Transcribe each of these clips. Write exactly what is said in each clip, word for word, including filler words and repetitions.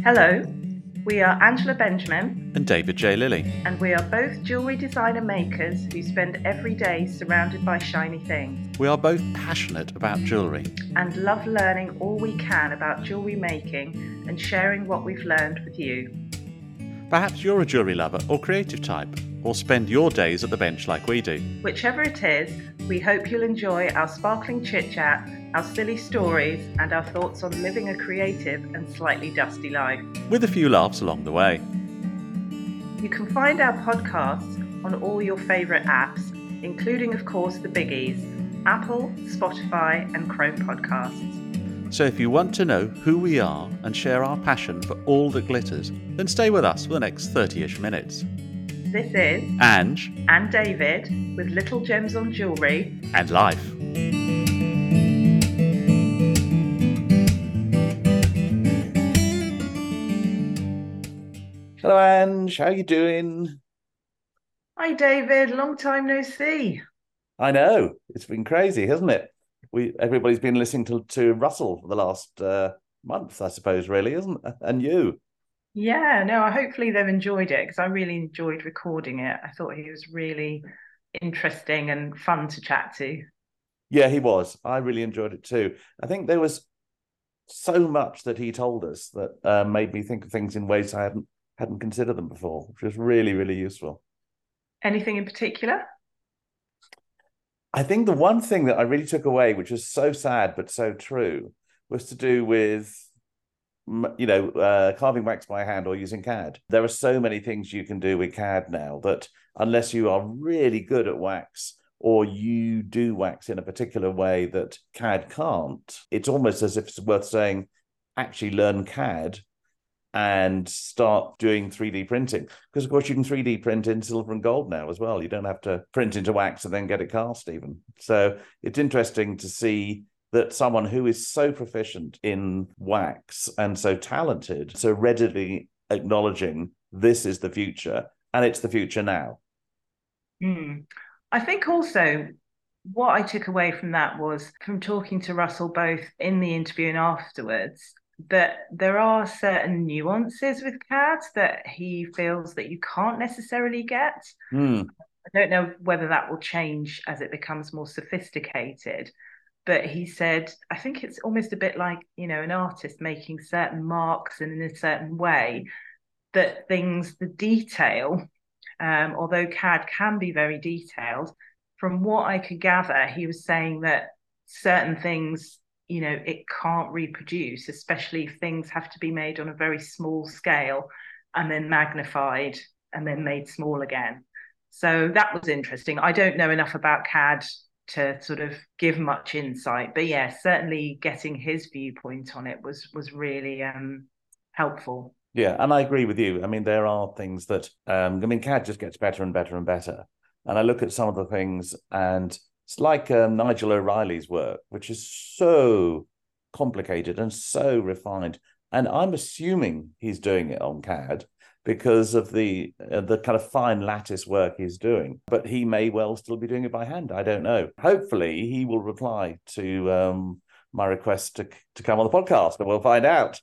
Hello, we are Angela Benjamin and David J. Lilly, and we are both jewellery designer makers who spend every day surrounded by shiny things. We are both passionate about jewellery and love learning all we can about jewellery making and sharing what we've learned with you. Perhaps you're a jewellery lover or creative type, or spend your days at the bench like we do. Whichever it is, we hope you'll enjoy our sparkling chit-chat, our silly stories, and our thoughts on living a creative and slightly dusty life. With a few laughs along the way. You can find our podcasts on all your favourite apps, including, of course, the biggies, Apple, Spotify, and Chrome podcasts. So if you want to know who we are and share our passion for all that glitters, then stay with us for the next thirty-ish minutes. This is Ange and David with Little Gems on Jewellery and Life. Hello, Ange. How you doing? Hi, David. Long time no see. I know. It's been crazy, hasn't it? We everybody's been listening to, to Russell for the last uh, month, I suppose, really, isn't it? And you? Yeah, no, hopefully they've enjoyed it because I really enjoyed recording it. I thought he was really interesting and fun to chat to. Yeah, he was. I really enjoyed it too. I think there was so much that he told us that uh, made me think of things in ways I hadn't hadn't considered them before, which was really, really useful. Anything in particular? I think the one thing that I really took away, which was so sad but so true, was to do with, you know, uh, carving wax by hand or using C A D. There are so many things you can do with C A D now that unless you are really good at wax or you do wax in a particular way that C A D can't, it's almost as if it's worth saying, actually learn C A D and start doing three D printing. Because, of course, you can three D print in silver and gold now as well. You don't have to print into wax and then get it cast even. So it's interesting to see that someone who is so proficient in wax and so talented, so readily acknowledging this is the future and it's the future now. Mm. I think also what I took away from that was from talking to Russell both in the interview and afterwards, that there are certain nuances with C A D that he feels that you can't necessarily get. Mm. I don't know whether that will change as it becomes more sophisticated. But he said, I think it's almost a bit like, you know, an artist making certain marks and in a certain way that things, the detail, um, although C A D can be very detailed, from what I could gather, he was saying that certain things, you know, it can't reproduce, especially if things have to be made on a very small scale and then magnified and then made small again. So that was interesting. I don't know enough about C A D to sort of give much insight, but yeah, certainly getting his viewpoint on it was was really um helpful. Yeah, and I agree with you. I mean, there are things that um I mean, C A D just gets better and better and better. And I look at some of the things, and it's like um, Nigel O'Reilly's work, which is so complicated and so refined. And I'm assuming he's doing it on C A D because of the uh, the kind of fine lattice work he's doing. But he may well still be doing it by hand. I don't know. Hopefully, he will reply to um, my request to, to come on the podcast, and we'll find out.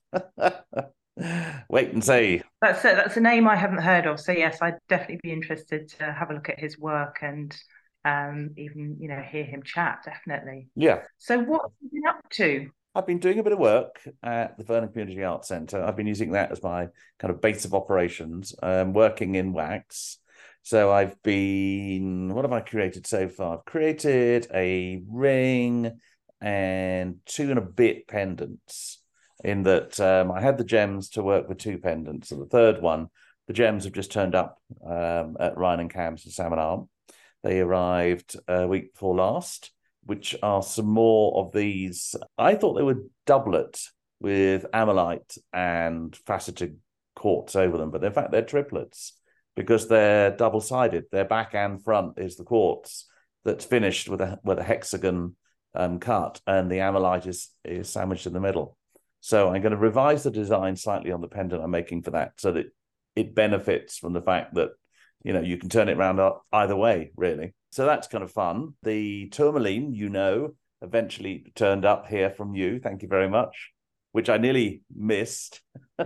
Wait and see. That's a, that's a name I haven't heard of. So, yes, I'd definitely be interested to have a look at his work and um, even, you know, hear him chat, definitely. Yeah. So what have you been up to? I've been doing a bit of work at the Vernon Community Arts Centre. I've been using that as my kind of base of operations, um, working in wax. So I've been, what have I created so far? I've created a ring and two and a bit pendants, in that um, I had the gems to work with two pendants. So the third one, the gems have just turned up um, at Ryan and Cam's in Salmon Arm. They arrived a week before last, which are some more of these. I thought they were doublet with amylite and faceted quartz over them, but in fact they're triplets because they're double-sided. Their back and front is the quartz that's finished with a with a hexagon um, cut, and the amylite is, is sandwiched in the middle. So I'm going to revise the design slightly on the pendant I'm making for that so that it benefits from the fact that, you know, you can turn it around either way, really. So that's kind of fun. The tourmaline, you know, eventually turned up here from you. Thank you very much. which I nearly missed.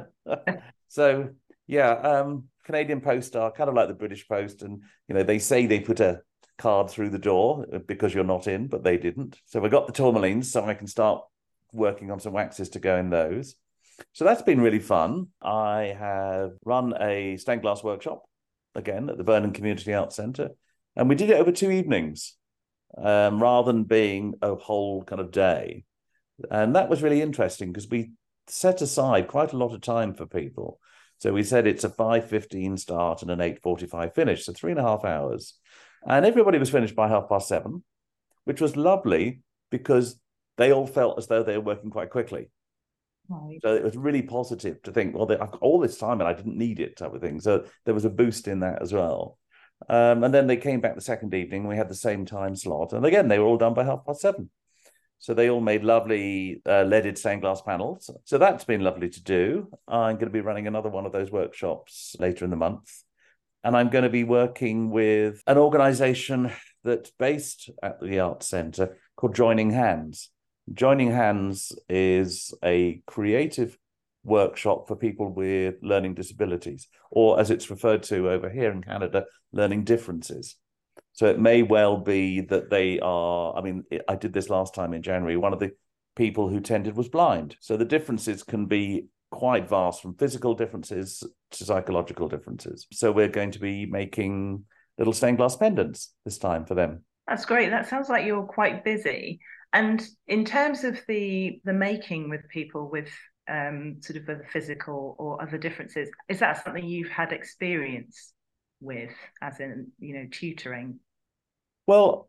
So, yeah, um, Canadian Post are kind of like the British Post. And, you know, they say they put a card through the door because you're not in, but they didn't. So we got the tourmalines so I can start working on some waxes to go in those. So that's been really fun. I have run a stained glass workshop, again, at the Vernon Community Arts Centre. And we did it over two evenings, um, rather than being a whole kind of day. And that was really interesting because we set aside quite a lot of time for people. So we said it's a five fifteen start and an eight forty-five finish, so three and a half hours. And everybody was finished by half past seven, which was lovely because they all felt as though they were working quite quickly. Right. So it was really positive to think, well, they, I've got all this time and I didn't need it, type of thing. So there was a boost in that as well. Um, and then they came back the second evening. We had the same time slot. And again, they were all done by half past seven. So they all made lovely uh, leaded stained glass panels. So that's been lovely to do. I'm going to be running another one of those workshops later in the month. And I'm going to be working with an organisation that's based at the Arts Centre called Joining Hands. Joining Hands is a creative workshop for people with learning disabilities, or as it's referred to over here in Canada, learning differences. So it may well be that they are, I mean, I did this last time in January, one of the people who tended was blind. So the differences can be quite vast, from physical differences to psychological differences. So we're going to be making little stained glass pendants this time for them. That's great. That sounds like you're quite busy. And in terms of the the making with people with um, sort of other physical or other differences, is that something you've had experience with, as in, you know, tutoring? Well,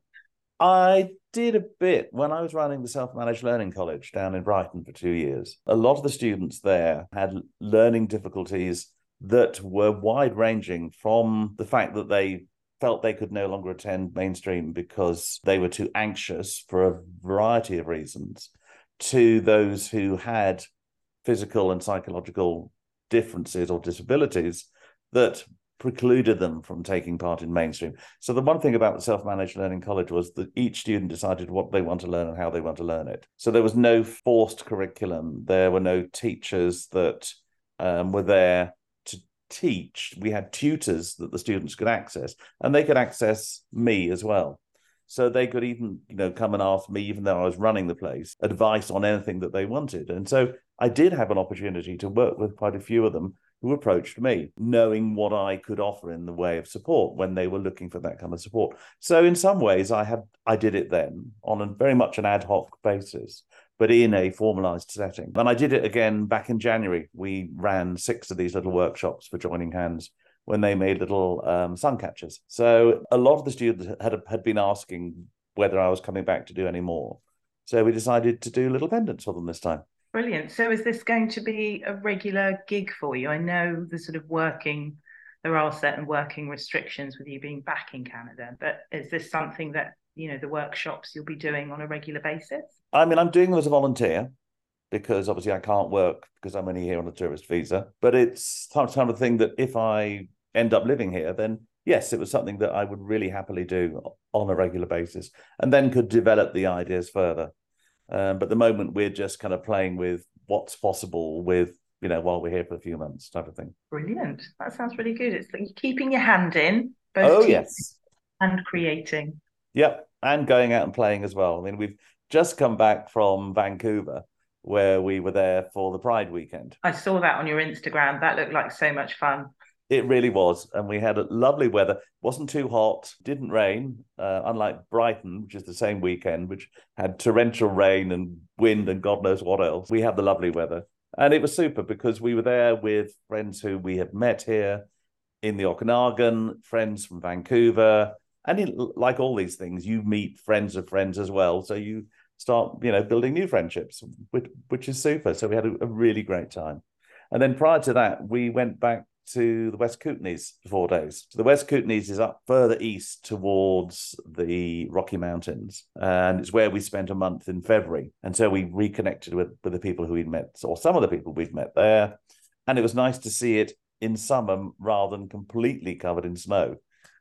I did a bit when I was running the Self-Managed Learning College down in Brighton for two years. A lot of the students there had learning difficulties that were wide-ranging, from the fact that they felt they could no longer attend mainstream because they were too anxious for a variety of reasons, to those who had physical and psychological differences or disabilities that precluded them from taking part in mainstream. So the one thing about the Self-Managed Learning College was that each student decided what they want to learn and how they want to learn it. So there was no forced curriculum. There were no teachers that um, were there to teach. We had tutors that the students could access, and they could access me as well. So they could even, you know, come and ask me, even though I was running the place, advice on anything that they wanted. And so I did have an opportunity to work with quite a few of them who approached me, knowing what I could offer in the way of support when they were looking for that kind of support. So in some ways, I had I did it then on a very much an ad hoc basis, but in a formalized setting. And I did it again back in January. We ran six of these little workshops for Joining Hands when they made little um, sun catchers. So a lot of the students had had been asking whether I was coming back to do any more. So we decided to do little pendants for them this time. Brilliant. So is this going to be a regular gig for you? I know the sort of working, there are certain working restrictions with you being back in Canada, but is this something that, you know, the workshops you'll be doing on a regular basis? I mean, I'm doing them as a volunteer because obviously I can't work because I'm only here on a tourist visa. But it's the kind of thing that if I end up living here, then yes, it was something that I would really happily do on a regular basis, and then could develop the ideas further. Um, but at the moment, we're just kind of playing with what's possible with, you know, while we're here for a few months, type of thing. Brilliant. That sounds really good. It's like you're keeping your hand in, both oh, teaching yes. and creating. Yep. And going out and playing as well. I mean, we've just come back from Vancouver, where we were there for the Pride weekend. I saw that on your Instagram. That looked like so much fun. It really was. And we had a lovely weather. Wasn't too hot, didn't rain, uh, unlike Brighton, which is the same weekend, which had torrential rain and wind and God knows what else. We had the lovely weather. And it was super because we were there with friends who we had met here in the Okanagan, friends from Vancouver. And it, like all these things, you meet friends of friends as well. So you start, you know, building new friendships, which, which is super. So we had a, a really great time. And then prior to that, we went back to the West Kootenays for four days. So the West Kootenays is up further east towards the Rocky Mountains, and it's where we spent a month in February. And so we reconnected with, with the people who we'd met, or some of the people we'd met there. And it was nice to see it in summer rather than completely covered in snow,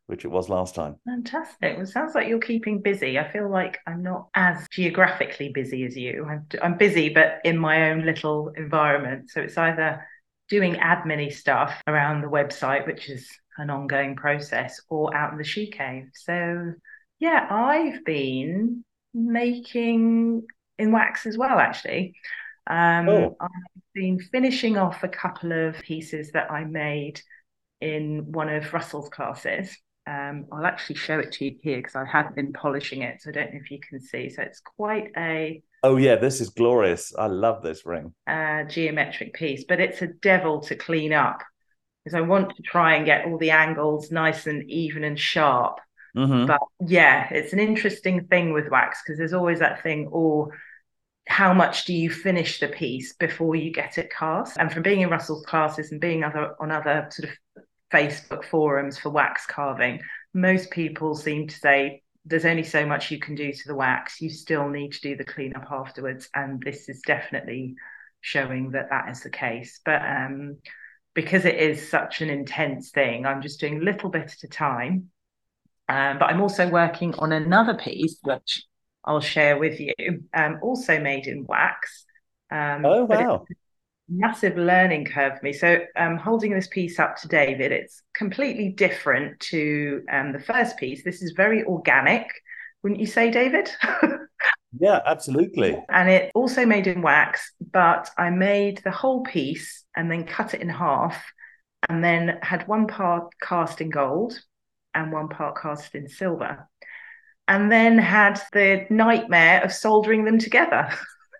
which it was last time. Fantastic. Well, it sounds like you're keeping busy. I feel like I'm not as geographically busy as you. I'm, I'm busy, but in my own little environment. So it's either doing admin-y stuff around the website, which is an ongoing process, or out in the she cave. So yeah, I've been making in wax as well, actually. Um, oh. I've been finishing off a couple of pieces that I made in one of Russell's classes. Um, I'll actually show it to you here because I have been polishing it, so I don't know if you can see. So it's quite a oh yeah, this is glorious. I love this ring. Uh, geometric piece, but it's a devil to clean up because I want to try and get all the angles nice and even and sharp. Mm-hmm. But yeah, it's an interesting thing with wax because there's always that thing, or how much do you finish the piece before you get it cast? And from being in Russell's classes and being other on other sort of Facebook forums for wax carving, most people seem to say there's only so much you can do to the wax. You still need to do the cleanup afterwards. And this is definitely showing that that is the case. But um, because it is such an intense thing, I'm just doing a little bit at a time. Um, but I'm also working on another piece, which I'll share with you, um, also made in wax. Um, oh, wow. Massive learning curve for me. So um holding this piece up to David, it's completely different to um the first piece. This is very organic, wouldn't you say, David? Yeah, absolutely. And it also made in wax, but I made the whole piece and then cut it in half and then had one part cast in gold and one part cast in silver, and then had the nightmare of soldering them together.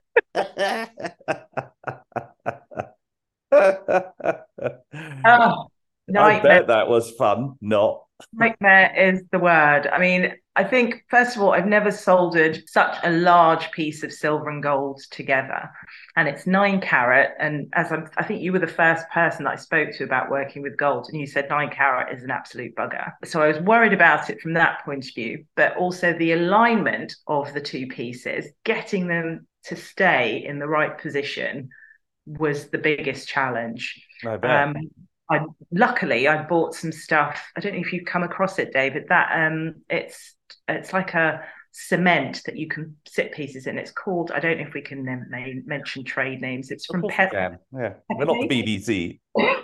Oh, I bet that was fun. Not nightmare is the word. I mean, I think, first of all, I've never soldered such a large piece of silver and gold together. And it's nine carat. And as I'm, I think you were the first person that I spoke to about working with gold, and you said nine carat is an absolute bugger. So I was worried about it from that point of view, but also the alignment of the two pieces, getting them to stay in the right position was the biggest challenge. I bet. Um, I luckily I bought some stuff. I don't know if you've come across it, David. That um, it's it's like a cement that you can sit pieces in. It's called, I don't know if we can name, mention trade names. It's from Pe- Yeah, we're not the B B C.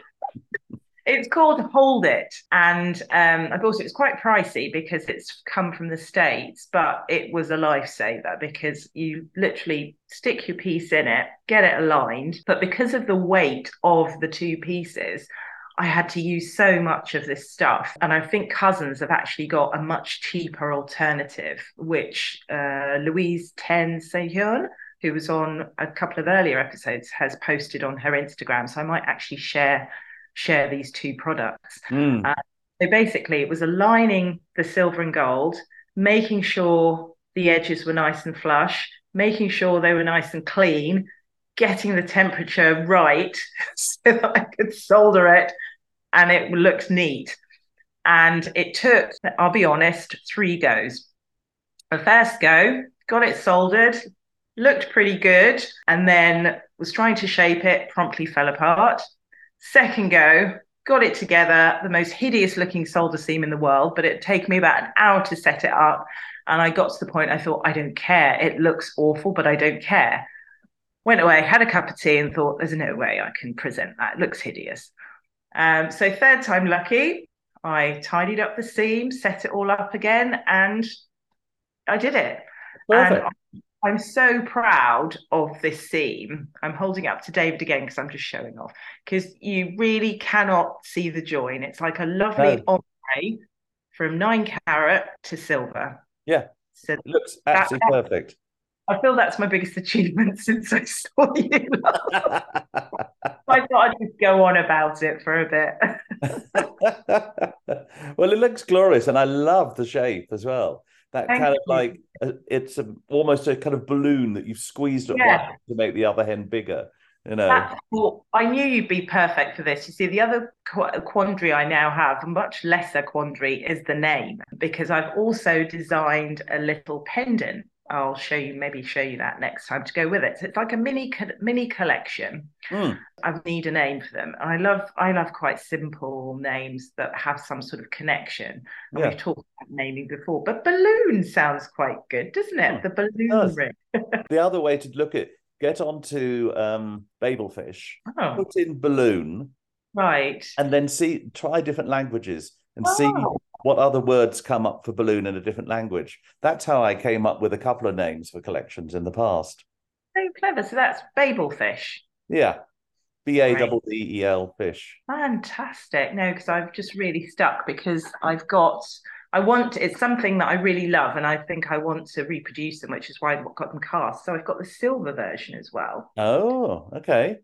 It's called Hold It, and um, I bought it. It's quite pricey because it's come from the States, but it was a lifesaver because you literally stick your piece in it, get it aligned. But because of the weight of the two pieces, I had to use so much of this stuff. And I think Cousins have actually got a much cheaper alternative, which uh, Louise Ten Sehyun, who was on a couple of earlier episodes, has posted on her Instagram. So I might actually share share these two products. Mm. Uh, so basically it was aligning the silver and gold, making sure the edges were nice and flush, making sure they were nice and clean, getting the temperature right so that I could solder it and it looked neat. And it took, I'll be honest, three goes. The first go, got it soldered, looked pretty good, and then was trying to shape it, promptly fell apart. Second go, got it together, the most hideous looking solder seam in the world, but it'd taken me about an hour to set it up. And I got to the point I thought, I don't care. It looks awful, but I don't care. Went away, had a cup of tea and thought, there's no way I can present that. It looks hideous. Um, so third time lucky, I tidied up the seam, set it all up again, and I did it. Perfect. And I'm so proud of this seam. I'm holding it up to David again because I'm just showing off, because you really cannot see the join. It's like a lovely No. ombre from nine carat to silver. Yeah, so it looks absolutely that, perfect. I feel that's my biggest achievement since I saw you. I thought I'd just go on about it for a bit. Well, it looks glorious, and I love the shape as well. That Thank kind you. of like, it's a, almost a kind of balloon that you've squeezed at Yeah. once to make the other end bigger. You know, That's cool. I knew you'd be perfect for this. You see, the other qu- quandary I now have, a much lesser quandary, is the name, because I've also designed a little pendant I'll show you, maybe show you that next time to go with it. So it's like a mini mini collection. Mm. I need a name for them. And I love I love quite simple names that have some sort of connection. And Yeah. we've talked about naming before, but balloon sounds quite good, doesn't it? Mm. The balloon ring. The other way to look at get onto um, Babelfish, Oh, put in balloon, right. and then see try different languages and Oh. see what other words come up for balloon in a different language. That's how I came up with a couple of names for collections in the past. So clever. So that's Babelfish. Yeah. B A D D E L fish. Fantastic. No, because I've just really stuck because I've got, I want, it's something that I really love and I think I want to reproduce them, which is why I've got them cast. So I've got the silver version as well. Oh, okay.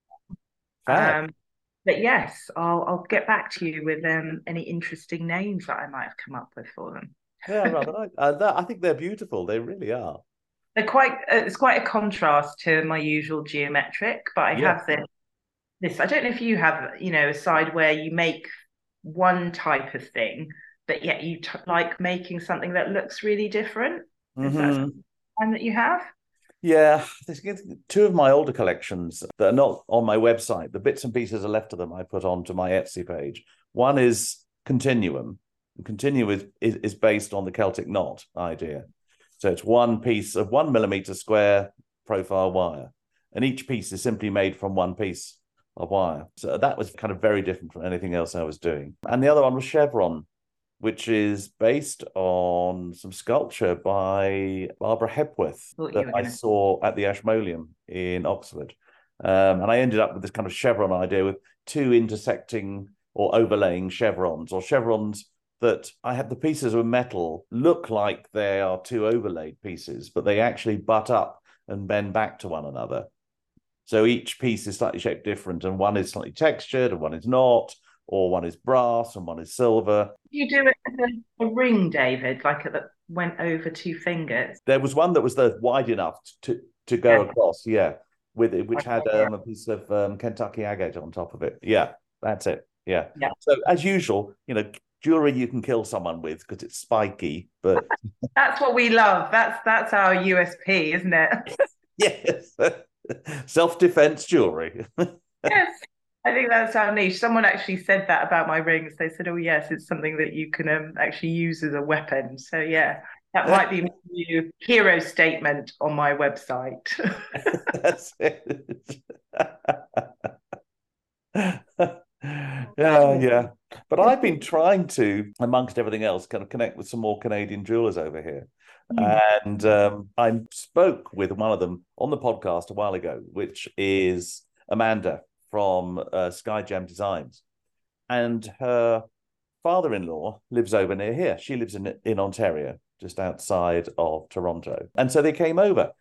Fab. Um, but yes, I'll I'll get back to you with um any interesting names that I might have come up with for them. Yeah, rather like uh, that. I think they're beautiful. They really are. They're quite, uh, it's quite a contrast to my usual geometric, but I Yeah. have this, this, I don't know if you have, you know, a side where you make one type of thing, but yet you t- like making something that looks really different. Is that Mhm. one that you have? Yeah, there's two of my older collections that are not on my website. The bits and pieces are left of them I put onto my Etsy page. One is Continuum. Continuum is, is, is based on the Celtic knot idea. So it's one piece of one millimeter square profile wire, and each piece is simply made from one piece of wire. So that was kind of very different from anything else I was doing. And the other one was Chevron, which is based on some sculpture by Barbara Hepworth that I gonna... saw at the Ashmoleum in Oxford. Um, and I ended up with this kind of chevron idea with two intersecting or overlaying chevrons, or chevrons that I had the pieces of metal look like they are two overlaid pieces, but they actually butt up and bend back to one another. So each piece is slightly shaped different, and one is slightly textured and one is not, or one is brass and one is silver. You do it as a, a ring, David, like that went over two fingers. There was one that was the wide enough to to go yeah. across, yeah, with it, which had um, a piece of um, Kentucky agate on top of it. Yeah, that's it. Yeah. yeah. So as usual, you know, jewelry you can kill someone with because it's spiky, but that's what we love. That's that's our U S P, isn't it? Yes. Self-defense jewelry. Yes. I think that's our niche. Someone actually said that about my rings. They said, "Oh yes, it's something that you can um, actually use as a weapon." So yeah, that might be my new hero statement on my website. That's it. Yeah, yeah. But I've been trying to, amongst everything else, kind of connect with some more Canadian jewelers over here. Mm. And um, I spoke with one of them on the podcast a while ago, which is Amanda from uh, Skyjam Designs. And her father-in-law lives over near here. She lives in, in Ontario, just outside of Toronto. And so they came over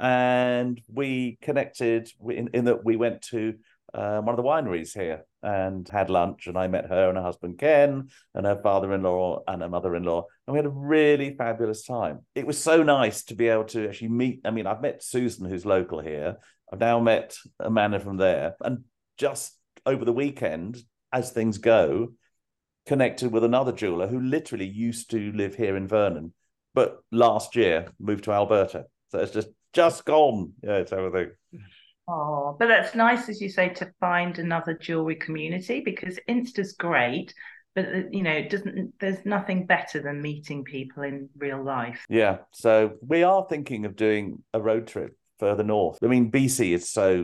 and we connected in, in that we went to uh, one of the wineries here and had lunch, and I met her and her husband Ken and her father-in-law and her mother-in-law, and we had a really fabulous time. It was so nice to be able to actually meet. I mean, I've met Susan, who's local here. I've now met Amanda from there, and just over the weekend, as things go, connected with another jeweler who literally used to live here in Vernon, but last year moved to Alberta. So it's just just gone. Yeah, it's everything. Oh, but that's nice, as you say, to find another jewelry community, because Insta's great, but you know, it doesn't. There's nothing better than meeting people in real life. Yeah, so we are thinking of doing a road trip further north. I mean, B C is so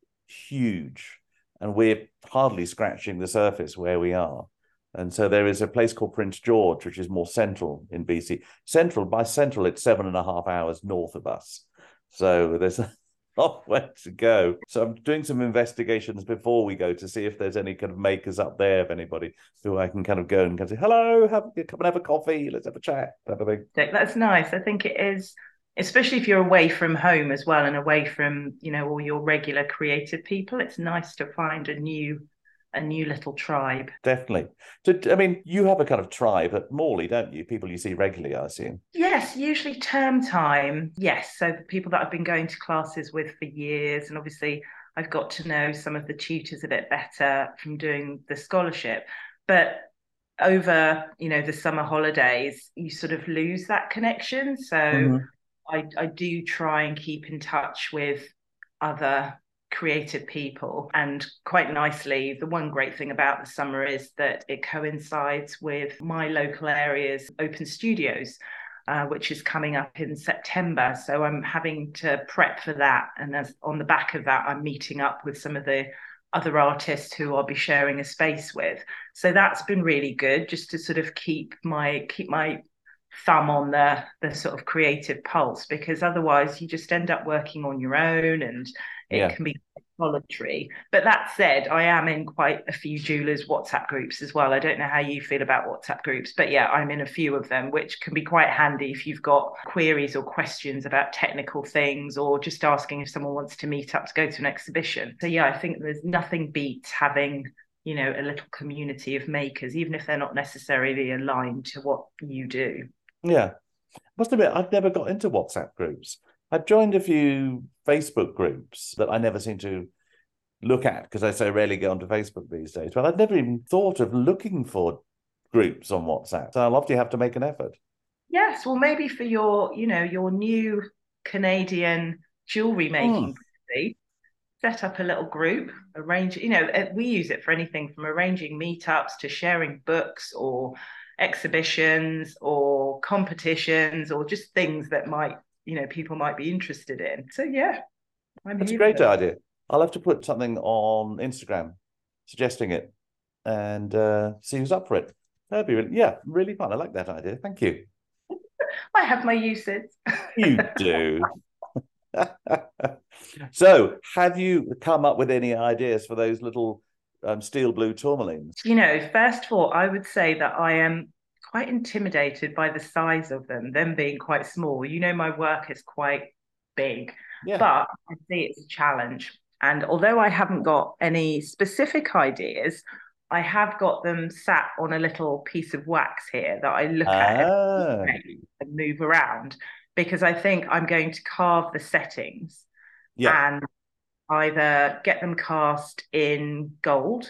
huge, and we're hardly scratching the surface where we are. And so there is a place called Prince George, which is more central in B C. Central, by central, it's seven and a half hours north of us. So there's a lot way to go. So I'm doing some investigations before we go to see if there's any kind of makers up there, if anybody who I can kind of go and kind of say, hello, have, come and have a coffee, let's have a chat, type of thing. That's nice. I think it is, especially if you're away from home as well and away from, you know, all your regular creative people. It's nice to find a new a new little tribe. Definitely. So, I mean, you have a kind of tribe at Morley, don't you? People you see regularly, I assume. Yes, usually term time. Yes. So the people that I've been going to classes with for years, and obviously I've got to know some of the tutors a bit better from doing the scholarship. But over, you know, the summer holidays, you sort of lose that connection. So mm-hmm. I, I do try and keep in touch with other creative people. And quite nicely, the one great thing about the summer is that it coincides with my local area's open studios, uh, which is coming up in September. So I'm having to prep for that. And as on the back of that, I'm meeting up with some of the other artists who I'll be sharing a space with. So that's been really good, just to sort of keep my keep my thumb on the the sort of creative pulse, because otherwise you just end up working on your own and it yeah. can be solitary. But that said, I am in quite a few jewelers WhatsApp groups as well. I don't know how you feel about WhatsApp groups, but yeah, I'm in a few of them, which can be quite handy if you've got queries or questions about technical things, or just asking if someone wants to meet up to go to an exhibition. So yeah, I think there's nothing beats having, you know, a little community of makers, even if they're not necessarily aligned to what you do. Yeah. Must admit, I've never got into WhatsApp groups. I've joined a few Facebook groups that I never seem to look at because I so rarely go onto Facebook these days. But I've never even thought of looking for groups on WhatsApp. So I'll obviously have to make an effort. Yes, well, maybe for your, you know, your new Canadian jewelry making mm. set up a little group, arrange, you know, we use it for anything from arranging meetups to sharing books or exhibitions or competitions or just things that might, you know, people might be interested in. So yeah, I'm that's a great idea. I'll have to put something on Instagram suggesting it and uh, see who's up for it. That'd be really, yeah, really fun. I like that idea. Thank you. I have my uses. You do. So, have you come up with any ideas for those little um, steel blue tourmalines? You know, first of all, I would say that I am quite intimidated by the size of them, them being quite small. You know, my work is quite big, yeah. But I see it's a challenge. And although I haven't got any specific ideas, I have got them sat on a little piece of wax here that I look ah. at and move around, because I think I'm going to carve the settings yeah. and either get them cast in gold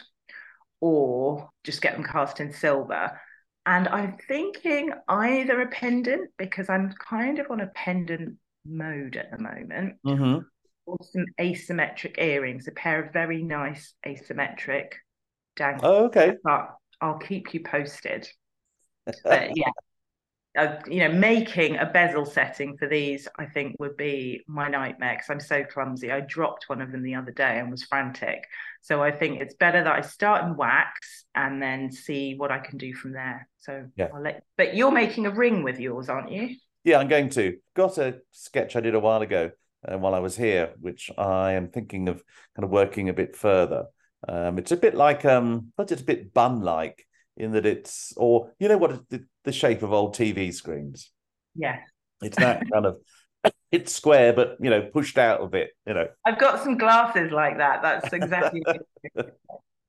or just get them cast in silver. And I'm thinking either a pendant, because I'm kind of on a pendant mode at the moment, mm-hmm. or some asymmetric earrings, a pair of very nice asymmetric dangles. Oh, okay. But I'll keep you posted. But yeah. Uh, you know, making a bezel setting for these, I think, would be my nightmare because I'm so clumsy. I dropped one of them the other day and was frantic. So I think it's better that I start in wax and then see what I can do from there. So yeah. I'll let. But you're making a ring with yours, aren't you? Yeah, I'm going to. Got a sketch I did a while ago uh, while I was here, which I am thinking of kind of working a bit further. Um, it's a bit like, um, but it's a bit bun-like. In that it's, or you know what, the, the shape of old T V screens. Yeah. It's that kind of, it's square, but, you know, pushed out a bit, you know. I've got some glasses like that. That's exactly it.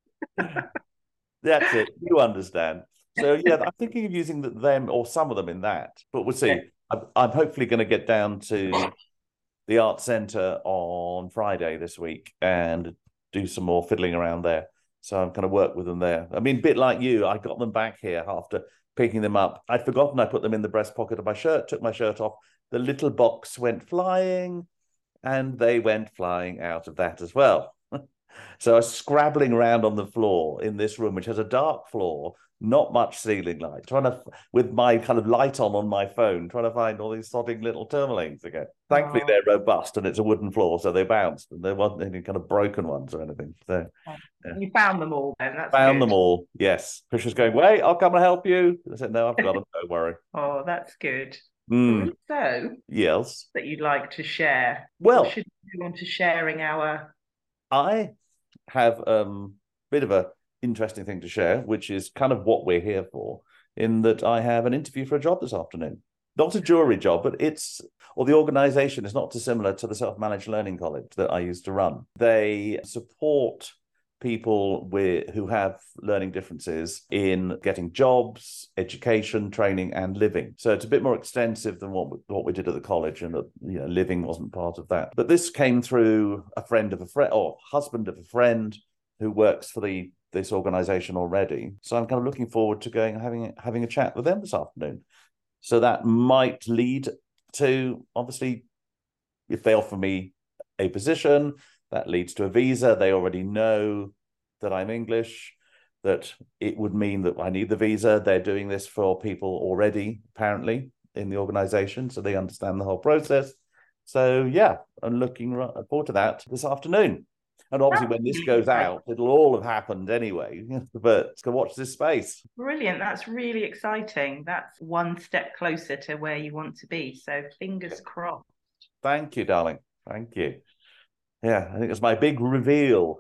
That's it. You understand. So, yeah, I'm thinking of using them or some of them in that, but we'll see. Yeah. I'm, I'm hopefully going to get down to the art centre on Friday this week and do some more fiddling around there. So I'm kind of work with them there. I mean, a bit like you, I got them back here after picking them up. I'd forgotten I put them in the breast pocket of my shirt, took my shirt off. The little box went flying and they went flying out of that as well. So I was scrabbling around on the floor in this room, which has a dark floor, not much ceiling light, trying to, with my kind of light on on my phone, trying to find all these sodding little tourmalines again. Thankfully, oh. they're robust and it's a wooden floor, so they bounced. And there wasn't any kind of broken ones or anything. So yeah. You found them all then? That's found good. them all, yes. Trish was going, wait, I'll come and help you. I said, no, I've got them, don't worry. Oh, that's good. Mm. So, yes. That you'd like to share? Well, or should we go on to sharing our... I have a um, bit of a interesting thing to share, which is kind of what we're here for, in that I have an interview for a job this afternoon. Not a jewelry job, but it's, or the organisation is not dissimilar to the Self-Managed Learning College that I used to run. They support people with, who have learning differences in getting jobs, education, training, and living. So it's a bit more extensive than what we, what we did at the college, and that, you know, living wasn't part of that. But this came through a friend of a friend, or husband of a friend who works for the this organisation already. So I'm kind of looking forward to going and having having a chat with them this afternoon. So that might lead to obviously, if they offer me a position, that leads to a visa. They already know that I'm English, that it would mean that I need the visa. They're doing this for people already, apparently, in the organization, so they understand the whole process. So, yeah, I'm looking forward to that this afternoon. And obviously, when this goes out, it'll all have happened anyway. But to watch this space. Brilliant. That's really exciting. That's one step closer to where you want to be. So fingers crossed. Thank you, darling. Thank you. Yeah, I think it's my big reveal.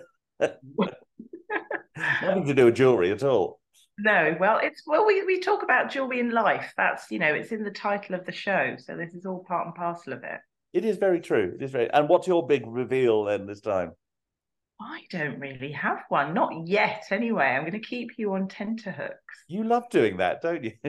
Nothing to do with jewelry at all. No, well, it's well, we, we talk about jewelry in life. That's, you know, it's in the title of the show. So this is all part and parcel of it. It is very true. It is very. And what's your big reveal then this time? I don't really have one, not yet. Anyway, I'm going to keep you on tenterhooks. You love doing that, don't you?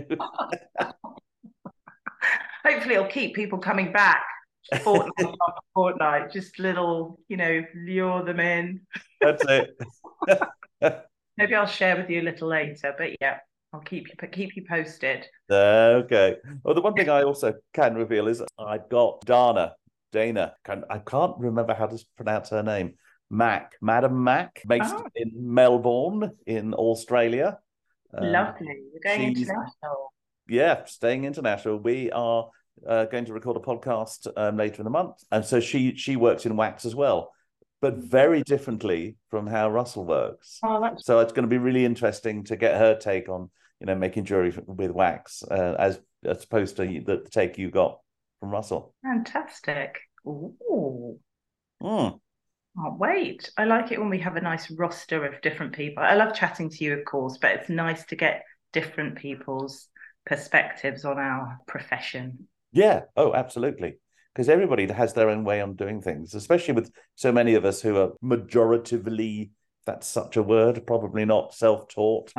Hopefully, it'll keep people coming back fortnight after fortnight. Just little, you know, lure them in. That's it. Maybe I'll share with you a little later, but yeah, I'll keep you keep you posted. Okay. Well, the one thing I also can reveal is I've got Dana, Dana. I can't remember how to pronounce her name. Mac, Madam Mac, based oh. in Melbourne, in Australia. Um, Lovely. We're going international. Yeah, staying international. We are uh, going to record a podcast um, later in the month, and so she she works in wax as well, but very differently from how Russell works. Oh, that's... So it's going to be really interesting to get her take on, you know, making jewelry with wax, uh, as as opposed to the, the take you got from Russell. Fantastic. Ooh. Mm. Can't wait. I like it when we have a nice roster of different people. I love chatting to you, of course, but it's nice to get different people's perspectives on our profession. Yeah. Oh, absolutely. Because everybody has their own way on doing things, especially with so many of us who are majoritively, if that's such a word, probably not self-taught.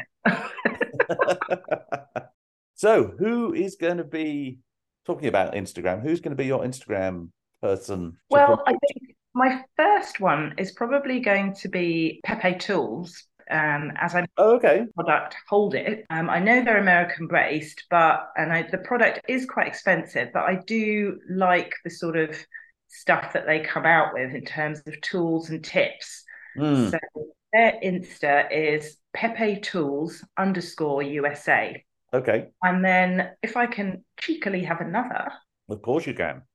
So who is going to be talking about Instagram? Who's going to be your Instagram person? Well, I think my first one is probably going to be Pepe Tools. Um, as I'm oh, okay. product hold it. Um, I know they're American based, but and I, the product is quite expensive, but I do like the sort of stuff that they come out with in terms of tools and tips. Mm. So their Insta is Pepe Tools underscore U S A. Okay. And then if I can cheekily have another. Of course you can.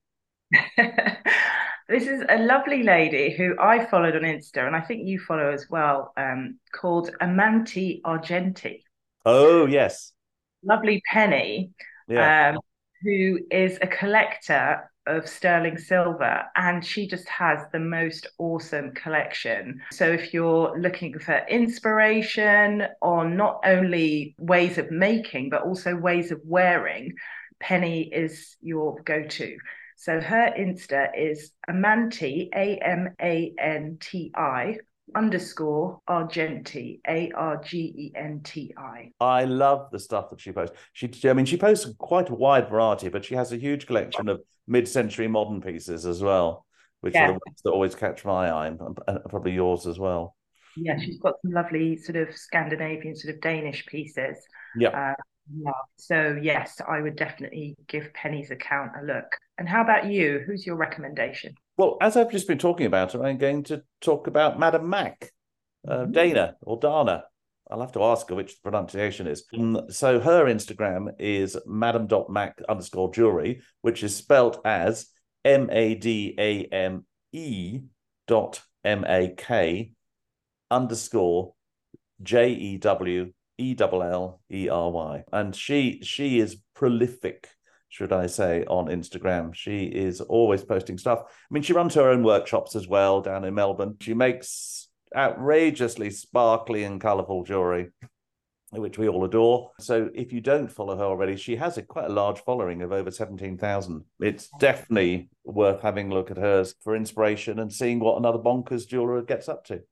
This is a lovely lady who I followed on Insta, and I think you follow as well, um, called Amanti Argenti. Oh, yes. Lovely Penny, yeah. um, who is a collector of sterling silver, and she just has the most awesome collection. So if you're looking for inspiration on not only ways of making, but also ways of wearing, Penny is your go-to. So her Insta is Amanti, A M A N T I, underscore Argenti, A R G E N T I. I love the stuff that she posts. She, I mean, she posts quite a wide variety, but she has a huge collection of mid-century modern pieces as well, which yeah. are the ones that always catch my eye, and probably yours as well. Yeah, she's got some lovely sort of Scandinavian, sort of Danish pieces. Yeah. Uh, yeah. So yes, I would definitely give Penny's account a look. And how about you? Who's your recommendation? Well, as I've just been talking about her, I'm going to talk about Madam Mac, uh, mm-hmm. Dana or Dana. I'll have to ask her which the pronunciation is. Um, so her Instagram is madam.mac underscore jewelry, which is spelt as M A D A M E dot M A K underscore J E W E L L E R Y. And she she is prolific, should I say, on Instagram. She is always posting stuff. I mean, she runs her own workshops as well down in Melbourne. She makes outrageously sparkly and colourful jewellery, which we all adore. So if you don't follow her already, she has a quite a large following of over seventeen thousand. It's definitely worth having a look at hers for inspiration and seeing what another bonkers jeweller gets up to.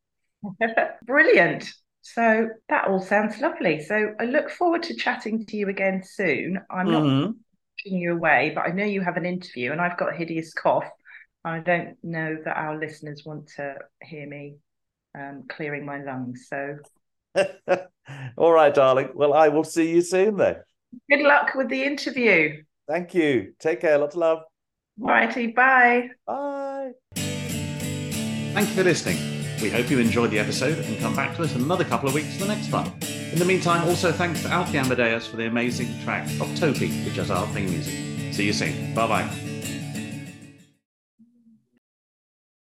Brilliant. So that all sounds lovely. So I look forward to chatting to you again soon. I'm not mm-hmm. pushing you away, but I know you have an interview and I've got a hideous cough. I don't know that our listeners want to hear me um, clearing my lungs. So all right, darling. Well, I will see you soon then. Good luck with the interview. Thank you. Take care. Lots of love. Alrighty, bye. Bye. Thank you for listening. We hope you enjoyed the episode and come back to us in another couple of weeks for the next one. In the meantime, also thanks to Alfie Amadeus for the amazing track Octopi, which is our theme music. See you soon. Bye-bye.